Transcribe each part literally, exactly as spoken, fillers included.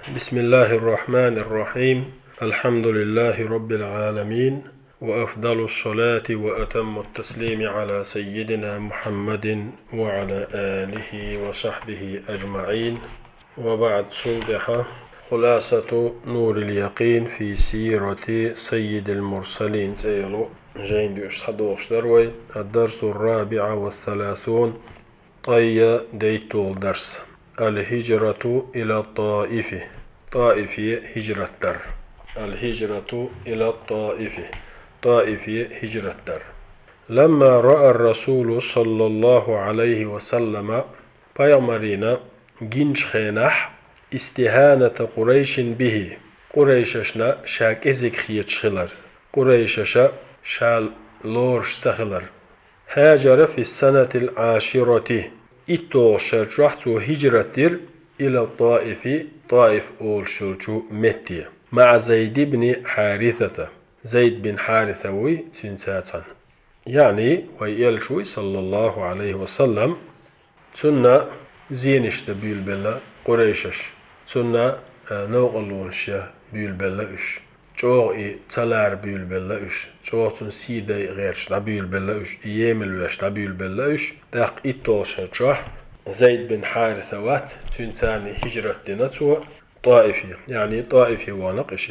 بسم الله الرحمن الرحيم. الحمد لله رب العالمين، وأفضل الصلاة وأتم التسليم على سيدنا محمد وعلى آله وصحبه أجمعين. وبعد صوبحة خلاصة نور اليقين في سيرة سيد المرسلين سيلو جين ديوش صدوش دروي. الدرس الرابع والثلاثون طي ديتو الدرس الهجرة إلى الطائف. طائفية هجرة در. الهجرة إلى الطائف. طائفية هجرة در. لما رأى الرسول صلى الله عليه وسلم بيامرين جنش خينح استهانة قريش به. قريششنا شاك إزك خيتش خلر. قريششا شال لورش سخلر. هاجر في السنة العاشرة إتو شرجحتو هجرة إلى الطائف. طائف أول شلشو متي مع زيد بن حارثة. زيد بن حارثة وي تنساتن يعني ويالشوي صلى الله عليه وسلم تنا زينش بيل بلا قريشش تنا نوغلونشيا بيل بلا إش جوغي تلار بيل بلا إش جوغتن سيدي غيرش بيل بلا إش يمل ويش بيل بلا إش داق إتوش هجرح زيد بن حارثة وات تنساني هجرة دينتو طائفية يعني طائفي ونقشي.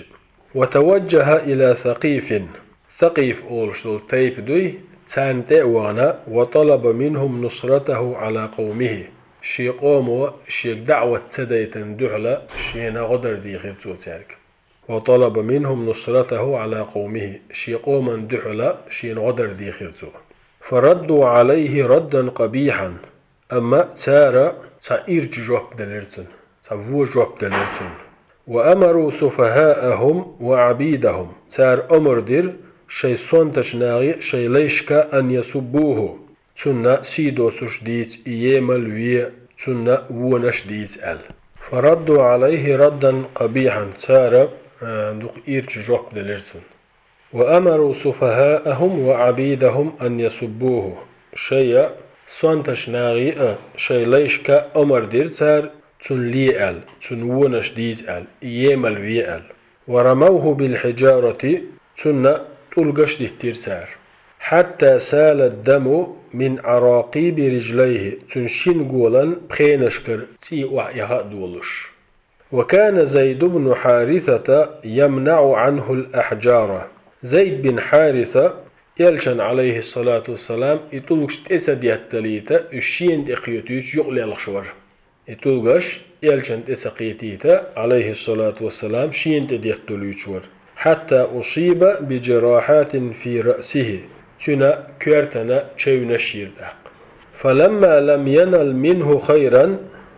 وتوجه إلى ثقيف. ثقيف أولشتل تيب دوي تان دعوانا وطلب منهم نصرته على قومه. شي قوموا شي دعوة تديت دحلة شينا غدر دي خيرتو تارك. وطلب منهم نصرته على قومه. شي قوما دحلة شين غدر دي خيرتو. فردوا عليه ردا قبيحا. أما تارا تايرج جواب دلرتن تفو جواب دلرتن. وأمروا سفهاءهم وعبيدهم. تار أمر دير شي صنتش ناغي شي ليشكا أن يسبوه. تنا سيدو سشديت إيمال وي تنا ونشديت أل. فردوا عليه ردا قبيحا. تارا دوق إيرج جواب دلرتن. وأمروا سفهاءهم وعبيدهم أن يسبوه. شيء صنتش ناغي شي ليشكا أمر دير تار تن لي أل تن ونش ديز أل يمل وي أل. ورموه بالحجارة تن تلقش دي تيرسار حتى سال الدم من عراقيب رجليه تنشين قولا بخينشكر تي وعيها دولش. وكان زيد بن حارثة يمنع عنه الأحجار. زيد بن حارثة يلشن عليه الصلاة والسلام يطلقش تسد يهتليتا الشين دقيتيش يقلي الخشور. يطلقش يلشن تسقيتيتا عليه الصلاة والسلام شين تديهتليشور حتى أصيب بجراحات في رأسه تنا كيرتنا تشيونا شيردق. فلما لم ينل منه خيرا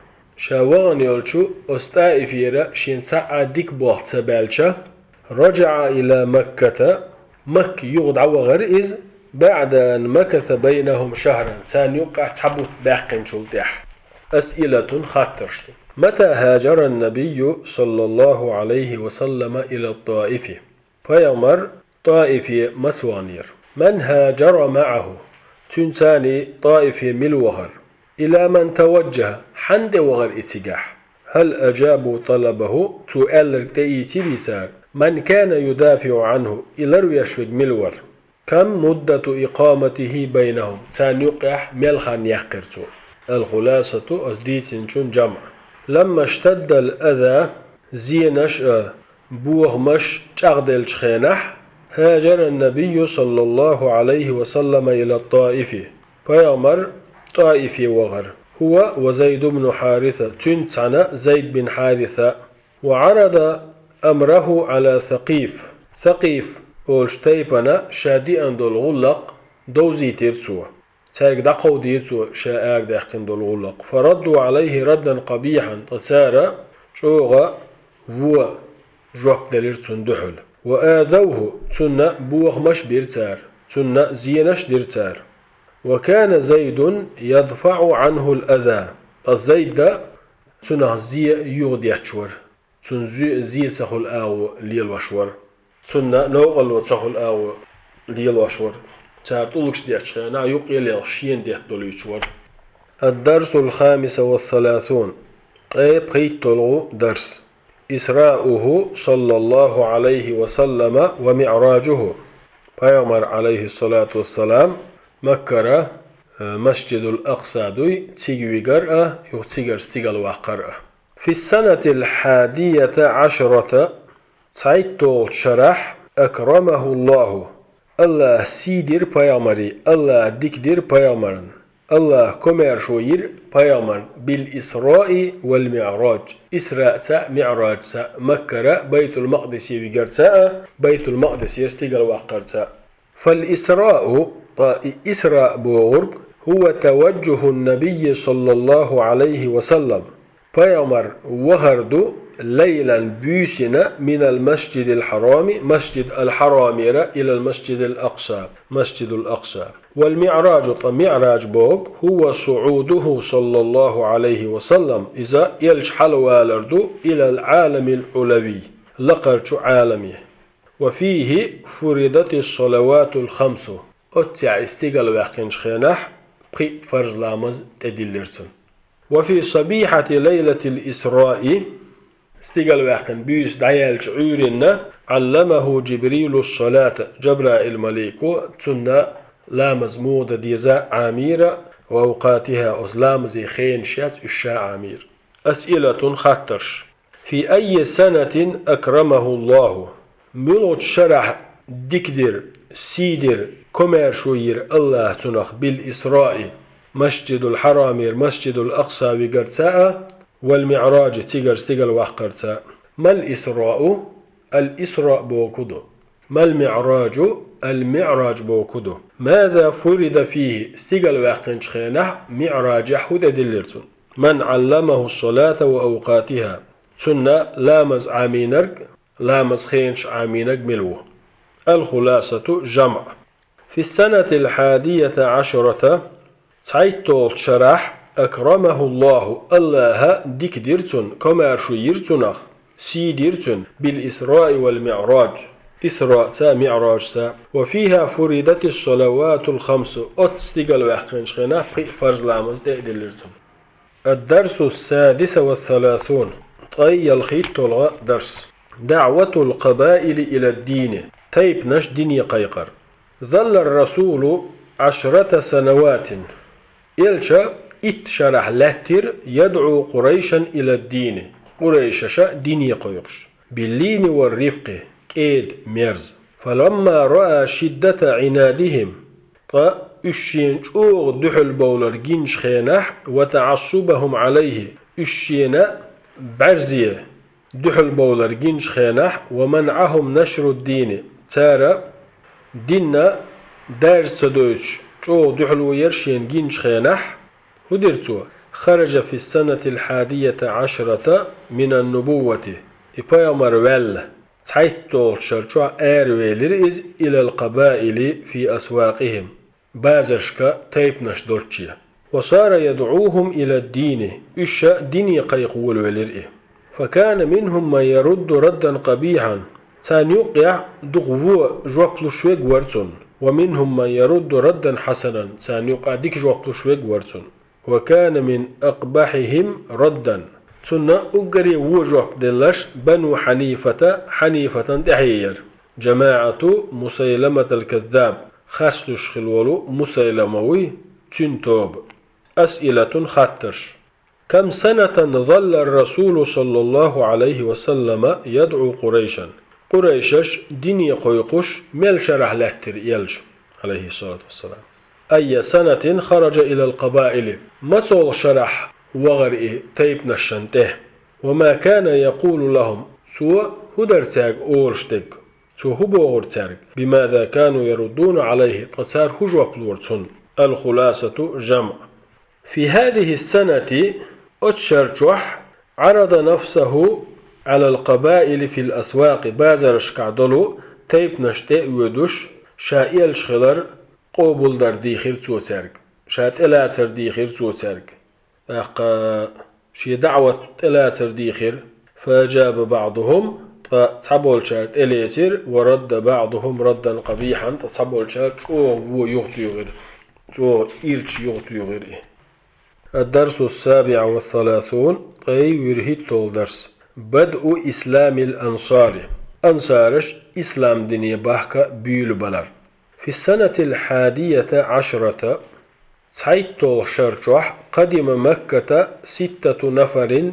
شاوغن يلشو أستائفيرا شين سعادك بوحت سبالشا رجع إلى مكة. مك يغد عوا غرئز بعد أن مكث بينهم شهرا. ثاني يقع تحبوت باقين شلتح. أسئلة خاطرشت. متى هاجر النبي صلى الله عليه وسلم إلى الطائف؟ فيمر طائف مسوانير. من هاجر معه؟ تنساني طائف ملوغر. إلى من توجه؟ حند وغر اتجاح. هل أجابوا طلبه؟ تؤلر تأيسي رسال. من كان يدافع عنه إلى يشوج ملور. كم مدة إقامته بينهم؟ سان يقح ملخان يقرتو. الخلاصة أصديت شن جمع. لما اشتد الأذى زينش بوغمش تغدل شخينح هاجر النبي صلى الله عليه وسلم إلى الطائف. فيامر طائف وغر هو وزيد بن حارثة تنتنا زيد بن حارثة. وعرض أمره على ثقيف. ثقيف أولشتيبنا شادي أندول غلق دوزي تيرتسو تارك دقو ديرتسو شاعر داخن دول غلق. فردوا عليه ردا قبيحا تسارى شوغا هو جوك دليرتسون دحل. وآذوه تنا بوغ مش بيرتار تنا زينش ديرتار. وكان زيد يدفع عنه الأذى. الزيد دا تنا زي يغديتشور تن زي سخل آو ليل وشور تنا نوغل وتسخل آو ليل وشور تارتولكش ديتشخينا يقيل يغشين ديت دوليتشور. الدرس الخامس والثلاثون. قيب قيت طلعو درس إسراؤه صلى الله عليه وسلم ومعراجه. Peygamber aleyhissalatu vesselam Mekke're Mescidül Aksa'duy tigvigar'a yok tigar stigal vaqar'a. Fi senetil hadiyete aşrata Said şerah ekramehullahu. Allah sidir Peygamberi, Allah dikdir Peygamberin. Allah komerşoyir Peygamber bil İsra'i vel Mi'rac. İsra'sa Mi'racsa Mekke're Beytül Makdis'i vigarsa Beytül Makdis'i stigal vaqarsa. Fal İsra'u İsra boğurg huve teveccuhun Nebiyyi sallallahu aleyhi ve sellem. Peygamber vahardu leylen büyüsine minel mescidil harami mescid-el haramire ilel mescidil aksa mescidul aksa. Vel mi'racu ta mi'rac boğuk huve su'uduhu sallallahu aleyhi ve sellem iza yelç halvalardu ilel alemil ulevi laqarçu alemi. Ve fihi furidatis salavatul khamsu. Otça istigal vaqinç khenah pri farzlamız tedillirsin. Ve fi sabihati leyletil isra'i استيقال وقتن بيس دعيال شعورنا علمه جبريل الصلاة جبرائيل المليكو تسنى لامز مودة ديزاء عاميرة وأوقاتها أسلامز خين شات الشاء عامير. أسئلة خطرش في أي سنة أكرمه الله ملوت شرح دكدر سيدر كوميرشوير الله تنخ بالإسراء مسجد الحرامير مسجد الأقصى وقرتاء والمعراج تيجر تيجر وقرتا. ما الإسراء؟ الإسراء بوكدو. ما المعراج؟ المعراج بوكدو. ماذا فرد فيه؟ استيجر وقتن شخينه معراج يحود دلرتون. من علمه الصلاة وأوقاتها. سنة لامز عامينرك لامز خينش عامينك ملوه. الخلاصة جمع. في السنة الحادية عشرة سعيد شرح أكرمه الله الله ديكديرتون كمارشو يرتونخ سيديرتون بالإسراء والمعراج إسراء تا معراج تا وفيها فردت الصلوات الخمس أتستيقل وحقنشخنا فرز لامز ديدلرتون. الدرس السادس والثلاثون طي الخيط تلغى درس دعوة القبائل إلى الدين تيب نش ديني قيقر. ظل الرسول عشرة سنوات إلشا إت شرح لاتر يدعو قريشا إلى الدين قريشا ديني قيقش باللين والرفق كيد مرز. فلما رأى شدة عنادهم طا اشين شوغ دحل بولر جنش خينح وتعصبهم عليه اشينا برزية دحل بولر جنش خينح ومنعهم نشر الدين تارا دينا درس تدوش شوغ دحل ويرشين جنش خينح ودرتوا خرج في السنة الحادية عشرة من النبوة إبايمر ويل تعيطول شرشوا آرويلر إز إلى القبائل في أسواقهم بازشكا تيبنش دولتشيا وصار يدعوهم إلى الدين إشا ديني قيقول ولرئه. فكان منهم من يرد ردا قبيحا تان يقع دغوو جوابلو شويق ورتون ومنهم من يرد ردا حسنا تان يقع ديك جوابلو شويق ورتون. وكان من أقبحهم ردا سنة أقري وجوه دلش بنو حنيفة حنيفة تحيير جماعة مسيلمة الكذاب خاستش خلولو مسيلموي تنتوب. أسئلة خطرش كم سنة ظل الرسول صلى الله عليه وسلم يدعو قريشا قريشش ديني قيقش ميل شرح لاتر يلج عليه الصلاة والسلام. أي سنة خرج إلى القبائل مصول شرح وغرئه تيب نشنته وما كان يقول لهم سوى هدرتاق أورشتك سوى هبوغرتاق بماذا كانوا يردون عليه تسار هجوة بلورتون. الخلاصة جمع. في هذه السنة أتشرجح عرض نفسه على القبائل في الأسواق بازرش كعدلو تيب نشته ودش شائل شخلر قوبل در ديخير تو ترك شات إلاتر ديخير تو ترك أقا شي دعوة إلاتر ديخير فأجاب بعضهم تصبول شات إليسير ورد بعضهم ردا قبيحا تصبول شات شو هو يغطي غير شو إيرش يغطي غير. الدرس السابع والثلاثون طي ويرهيت الدرس بدء إسلام الأنصار أنصارش إسلام دنيا باحكا بيول بلر. في السنة الحادية عشرة تسعيتو شرجوح قدم مكة ستة نفر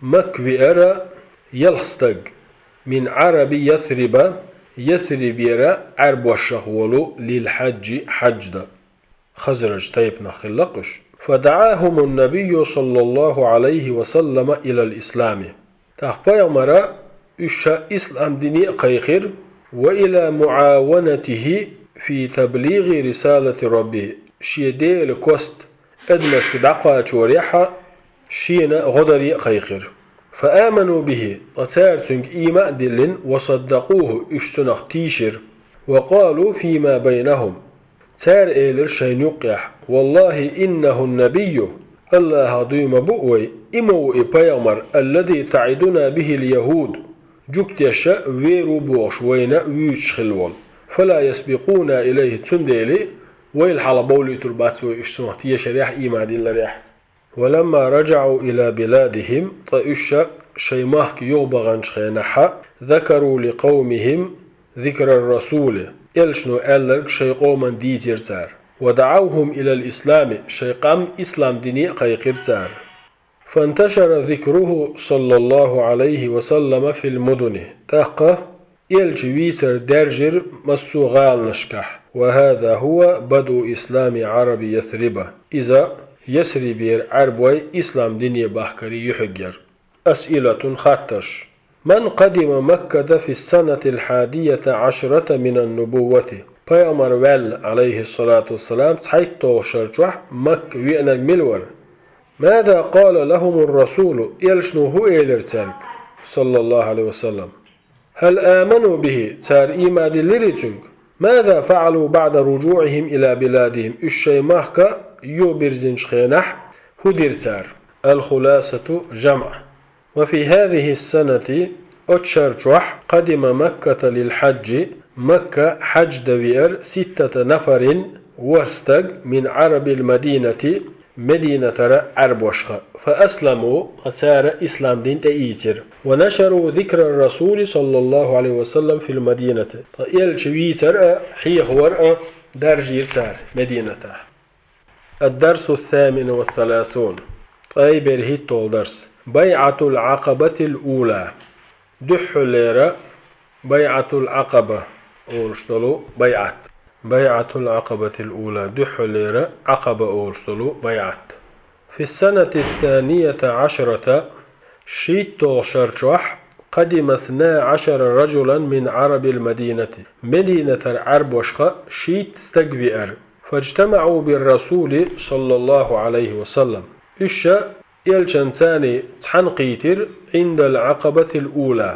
مكوئر يلستق من عرب يثرب يثرب عرب والشغول للحج حجد خزرج تيب نخلقش. فدعاهم النبي صلى الله عليه وسلم إلى الإسلام تخبى مرة إشا إسلام ديني قيقر وإلى معاونته في تبليغ رسالة ربه شيدي لكوست أدمشك دعقا شوريحة شينا غدري قيقر. فآمنوا به وتارتنك إيماء دلن وصدقوه إشتنخ تيشر وقالوا فيما بينهم تار إيلر شين يقيح والله إنه النبي الله ضيم بؤوي إمو إبايمر الذي تعدنا به اليهود جكت يشاء ويرو بوشوين ويش خلول فلا يسبقون إليه تنديلي ويلحل بولي ترباتسوي إشتنخ تيشريح إيماء دل ريح. ولما رجعوا إلى بلادهم طيشا شيماهك يوبغن شخينحا ذكروا لقومهم ذكر الرسول إلشنو ألرك شيقوما ديتير سار ودعوهم إلى الإسلام شيقام إسلام ديني قيقر سار. فانتشر ذكره صلى الله عليه وسلم في المدن تاقه إلجويسر درجر مسو غال نشكح. وهذا هو بدء إسلام عرب يثرب إذا يسربير عربوي إسلام ديني باحكري يحجر. أسئلة خطش. من قدم مكة في السنة الحادية عشرة من النبوة بيامر وال عليه الصلاة والسلام تحيطو شرجوح مك ويأنا الملور ماذا قال لهم الرسول يلشنو هو إيلرتانك صلى الله عليه وسلم؟ هل آمنوا به تار إيما دلريتنك؟ ماذا فعلوا بعد رجوعهم إلى بلادهم الشي مهكا يوبرزن شخينح هديرتار. الخلاصة جمع. وفي هذه السنة أتشرجوح قدم مكة للحج مكة حج دوير ستة نفر ورستق من عرب المدينة مدينة عرب وشخة فأسلموا خسار إسلام دين تأيتر ونشروا ذكر الرسول صلى الله عليه وسلم في المدينة فإل شويتر حيخور درجير تار مدينة. الدرس الثامن والثلاثون طيب الهيتو درس بيعة العقبة الأولى دح ليرة بيعة العقبة أولشتلو بيعت بيعة العقبة الأولى دح ليرة عقبة أولشتلو بيعت. في السنة الثانية عشرة شيتو شرجوح قدم اثنا عشر رجلا من عرب المدينة مدينة عرب وشخة شيت استقبئر فاجتمعوا بالرسول صلى الله عليه وسلم إشا يلشنساني تحنقيتر عند العقبة الأولى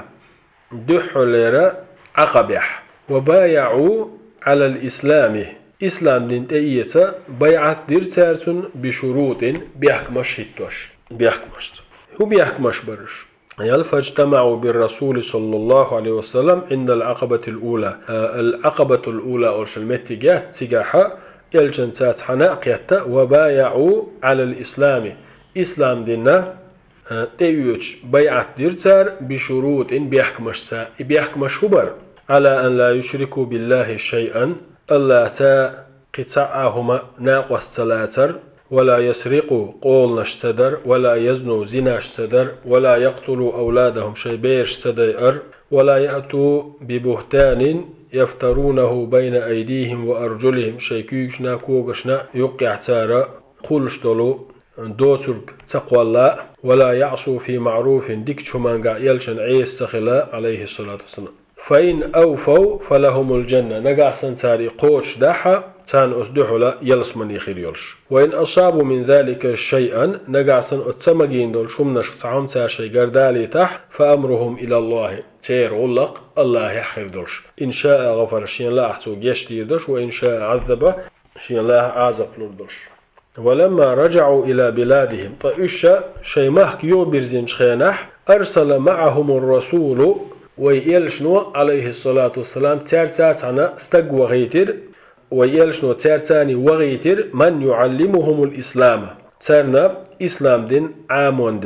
دح ليرة عقبح وبايعوا على الإسلام إسلام دين تأييتا بيعت ديرتارتون بشروط بيحكمش هيتوش بيحكمش هو بيحكمش برش يل فاجتمعوا بالرسول صلى الله عليه وسلم عند العقبة الأولى آه العقبة الأولى أرش المتجات تجاحة يلشنسات حناقيتا وبايعوا على الإسلام إسلام دينا آه تأيوش بيعت ديرتار بشروط بيحكمش سا بيحكمش هبر على أن لا يشركوا بالله شيئا ألا تا قطعهما ناقص ثلاثر ولا يسرقوا قول نشتدر ولا يزنوا زنا اشتدر ولا يقتلوا أولادهم شيبير اشتدر ولا يأتوا ببهتان يفترونه بين أيديهم وأرجلهم شيكيشنا كوغشنا يقع تارا قولشتلو دوترك تقوى الله ولا يعصوا في معروف ديك شمانقا يلشن عيس تخلا عليه الصلاة والسلام. فإن أوفوا فلهم الجنة نقع سنتاري قوش داحا تان أصدحوا لا يلس من يخير يلش. وإن أصابوا من ذلك شيئا نقع سن أتمقين دول شمناش سعون تار شي قردالي تح فأمرهم إلى الله تير غلق الله يحخير دولش إن شاء غفر شين لا أحسوق يشتير دولش وإن شاء عذب شين لا عازق دولش. ولما رجعوا إلى بلادهم طيشا شيماهك يوبرزين شخينح أرسل معهم الرسول ويلشنو عليه الصلاة والسلام تارتاتنا استق وغيتر ويلشنو تارتاني وغيتر من يعلمهم الإسلام تارنا إسلام دين عامون دق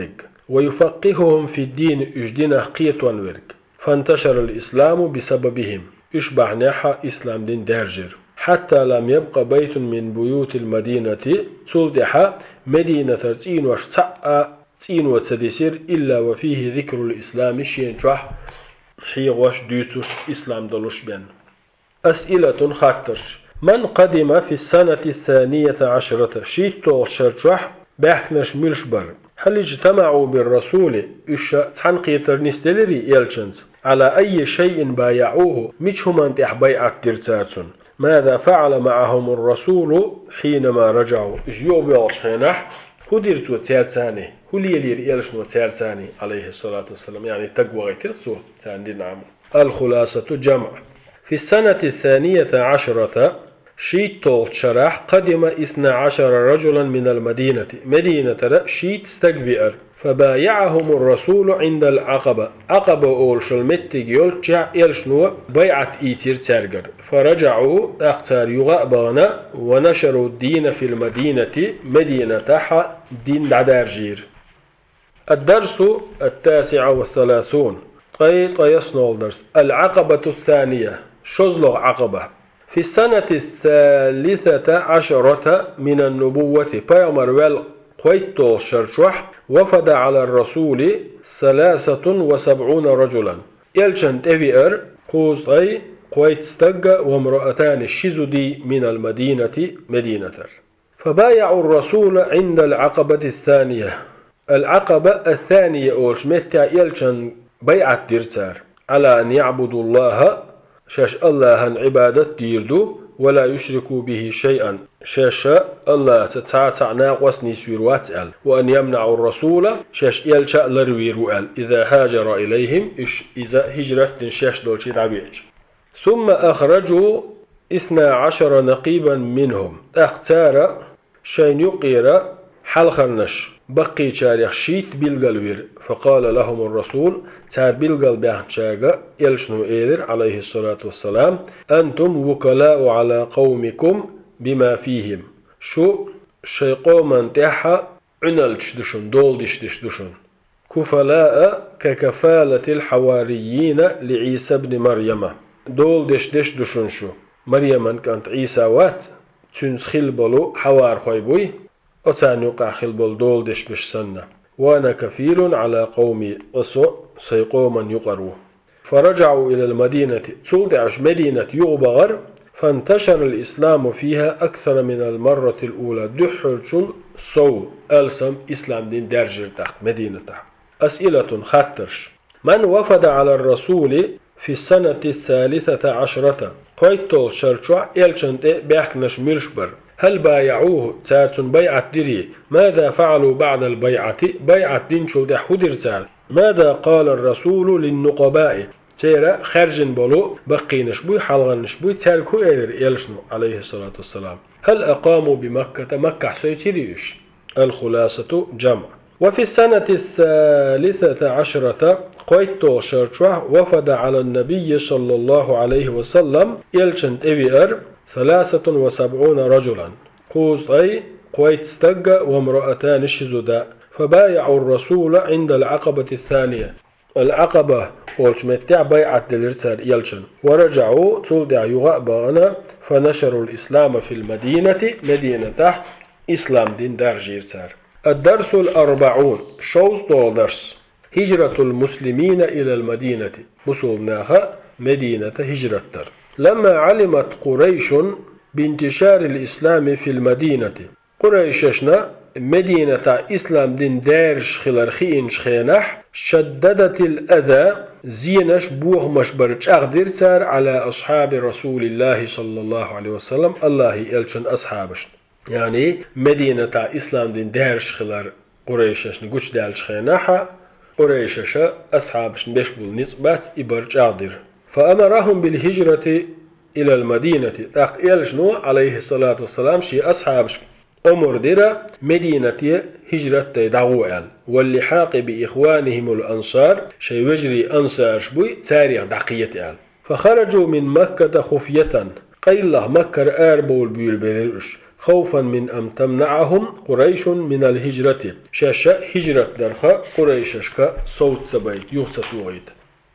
ويفقههم في الدين اجدنا قيتوان ورق فانتشر الإسلام بسببهم اشبع ناحا إسلام دين دارجر حتى لم يبقى بيت من بيوت المدينة تصلدح مدينة تين وشتاء تين وتسدسير إلا وفيه ذكر الإسلام شين شوح حيغوش ديوتوش إسلام دلوش بين. أسئلة خاطرش من قدم في السنة الثانية عشرة شيتو شرشوح بحكنش ملشبر هل اجتمعوا بالرسول إش تنقيتر نستلري يلشنز على أي شيء بايعوه مش هم انتح بيعة ترتارتون ماذا فعل معهم الرسول حينما رجعوا إجيو بيالشينح هو ديرتو تيرتاني هو ليلير يلشنو تيرتاني عليه الصلاة والسلام يعني تقوى غيترتو تاندين عمو. الخلاصة جمع في السنة الثانية عشرة شيت طولت شرح قدم اثنا عشر رجلا من المدينة مدينة شيت استقبئر فبايعهم الرسول عند العقبة عقبة أولش المتق يلتشع يلشنو بيعة إيتير ترقر فرجعوا أختار يغأبانا ونشروا الدين في المدينة مدينة تحا دين دعدارجير. الدرس التاسع والثلاثون قيط يصنع الدرس العقبة الثانية شزلغ عقبة في السنة الثالثة عشرة من النبوة بيامر ويل قويتو شرشوح وفد على الرسول ثلاثة وسبعون رجلا يلشن تفير قوزي قويت استقى وامرأتان الشزدي من المدينة مدينة فبايعوا الرسول عند العقبة الثانية. العقبة الثانية أولش متى يلشن بيعة ديرتار على أن يعبدوا الله شاش الله عن عبادة ديردو ولا يشركوا به شيئا شاش الله تتعاتع ناقوس نسوير واتقال وأن يمنعوا الرسول شاش يلشأ لروير وقال إذا هاجر إليهم إذا هجرت شاش دولشي دعبيج. ثم أخرجوا اثنا عشر نقيبا منهم اختار شين يقير حلخرنش بقي تاريخ شيت بالقلوير فقال لهم الرسول تار بالقلب بحشاقة يلشنو إيدر عليه الصلاة والسلام أنتم وكلاء على قومكم بما فيهم شو شيقوما تحا عنالش دشن دول دش دش دشن كفلاء ككفالة الحواريين لعيسى بن مريم دول دش دش دشن شو مريم كانت عيسى وات تنسخل بلو حوار خويبوي أتان يقع خلبل دول دش بش سنة وأنا كفيل على قومي أسو سيقوما يقروا. فرجعوا إلى المدينة تلدعش مدينة يغبغر فانتشر الإسلام فيها أكثر من المرة الأولى دحرشن صو ألسم إسلام دين درجر تحت مدينة تحت. أسئلة خطرش من وفد على الرسول في السنة الثالثة عشرة قيتول شرشوع إلشنت بيحكنش ملشبر هل بايعوه تاتون بيعة دري ماذا فعلوا بعد البيعة بيعة دين شو ده حدر ماذا قال الرسول للنقباء تيرا خرجن بلو بقينش بوي حلغنش بوي تاركو إير يلشنو عليه الصلاة والسلام هل أقاموا بمكة مكة سيتريش. الخلاصة جمع. وفي السنة الثالثة عشرة قيتو شرشوح وفد على النبي صلى الله عليه وسلم يلشن تبير ثلاثة وسبعون رجلا قوز أي قويت استقى وامرأتان الشزداء فبايعوا الرسول عند العقبة الثانية. العقبة والشمتع بيعة دلرتار يلشن ورجعوا تلدع يغأبانا فنشروا الإسلام في المدينة مدينة إسلام دين دار جيرتار. الدرس الأربعون شوز دول درس هجرة المسلمين إلى المدينة وصلناها مدينة هجرتر. لما علمت قريش بانتشار الإسلام في المدينة قريششنا مدينة إسلام دين دارش خلال خينش خينح شددت الأذى زينش بوغ مشبرج أغدرتار على أصحاب رسول الله صلى الله عليه وسلم الله يلشن أصحابش يعني مدينة إسلام دين دارش خلال قريشش نقوش دالش خينحا قريشش أصحابش بشبول نسبات إبرج أغدر فأمرهم بالهجرة إلى المدينة تقيلشنو عليه الصلاة والسلام شي أصحابش أمر ديرا مدينة هجرة دعوال واللحاق بإخوانهم الأنصار شي وجري أنصار شبوي تاريخ دقية فخرجوا من مكة خفية قيل الله مكة أربول بيول بيرش خوفا من أن تمنعهم قريش من الهجرة شاشة هجرة درخة قريششك صوت سبيت يوسطوغيت.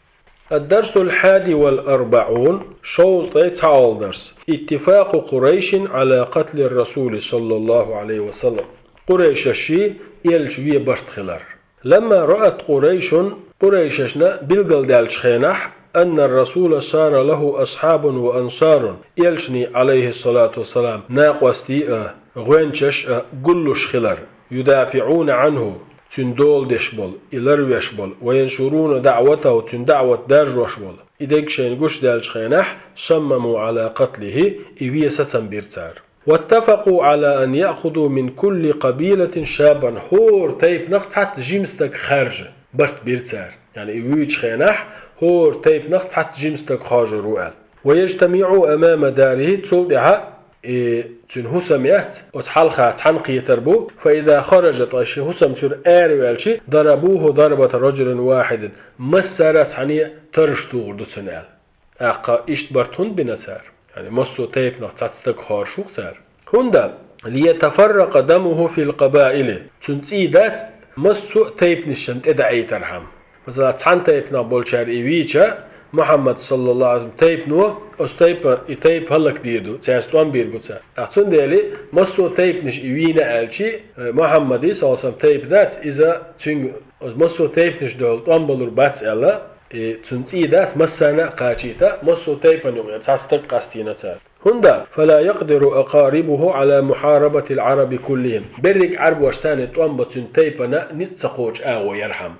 الدرس الحادي والأربعون شوز تسعة درس اتفاق قريش على قتل الرسول صلى الله عليه وسلم. قريش الشي يلشوية برتخلر لما رأت قريش قريششنا بالقل دالش خينح أن الرسول صار له أصحاب وأنصار يلشني عليه الصلاة والسلام ناقوستي غوينشش قلش خلر يدافعون عنه تندول دشبل إلروشبل وينشرون دعوته تن دعوة دارجوشبل إذا شين قش دالش خينح صمموا على قتله إذا سسن بيرتار. واتفقوا على أن يأخذوا من كل قبيلة شابا هور تيب نقص حتى جيمستك خارج برت بيرتار يعني إيويج خينح هور تيب نقص حتى جيمستك خارج رؤال ويجتمعوا أمام داره تصلدها إيه تن هسميات وتحلخة تحنقية تربو فإذا خرجت أشي هسم شر آروالشي ضربوه ضربة رجل واحد مسارات عنية ترشتو غردو تنال أقا إشت برتون بنسار يعني مصو تيب نقصاتستك خارشوك سار هندا ليتفرق دمه في القبائل تنتيدات مصو تيب نشمت إدعي ترحم مثلا تحن تيب نقبول شار إيويتشا محمد صلى الله عليه وسلم تيب نو أستيب تيب هلا كديردو تيرستوان بير بوسا أحسن ديالي مصو تيب نش إيوينا ألشي محمدي صلى الله عليه وسلم تيب ذات إذا تنج مصو تيب نش دولتوان بولور باتس ألا تنتيدات مسانا قاچيتا مصو تيب نيوم تاستق قاستينا تار هندا فلا يقدر أقاربه على محاربة العرب كلهم برق عرب وشسانة توان تيبنا نتسقوش آغو يرحم.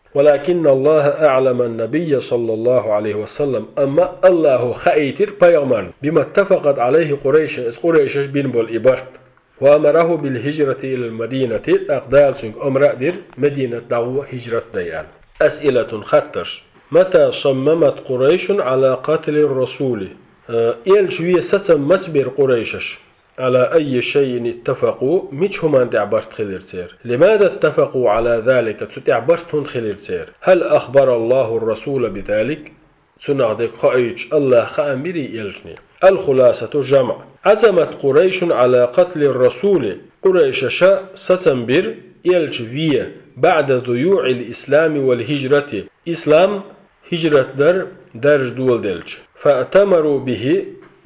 ولكن الله أعلم النبي صلى الله عليه وسلم أما الله خيتر بيغمر بما اتفقت عليه قريش قريش بن بول إبرت وأمره بالهجرة إلى المدينة أقدال سنك أمر دير مدينة دعوة هجرة ديال. أسئلة خطرش متى صممت قريش على قتل الرسول؟ إيل شوية ستم متبر قريشش على أي شيء اتفقوا مش هم عند عبرت خليرتير. لماذا اتفقوا على ذلك تتعبرتهم خليرتير؟ هل أخبر الله الرسول بذلك؟ سنعدك خائج الله خامري يلجني. الخلاصة جمع عزمت قريش على قتل الرسول قريش شاء ستنبر يلجفية بعد ضيوع الإسلام والهجرة إسلام هجرة در درج دول دلج فأتمروا به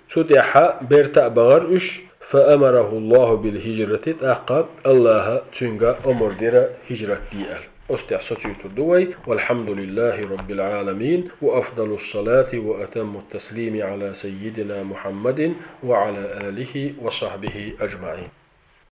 تدعى بيرتا بغر إش فأمره الله بالهجرة تأقب الله تنقى أمر دير هجرة ديال أستعصتي الدوي والحمد لله رب العالمين وأفضل الصلاة وأتم التسليم على سيدنا محمد وعلى آله وصحبه أجمعين.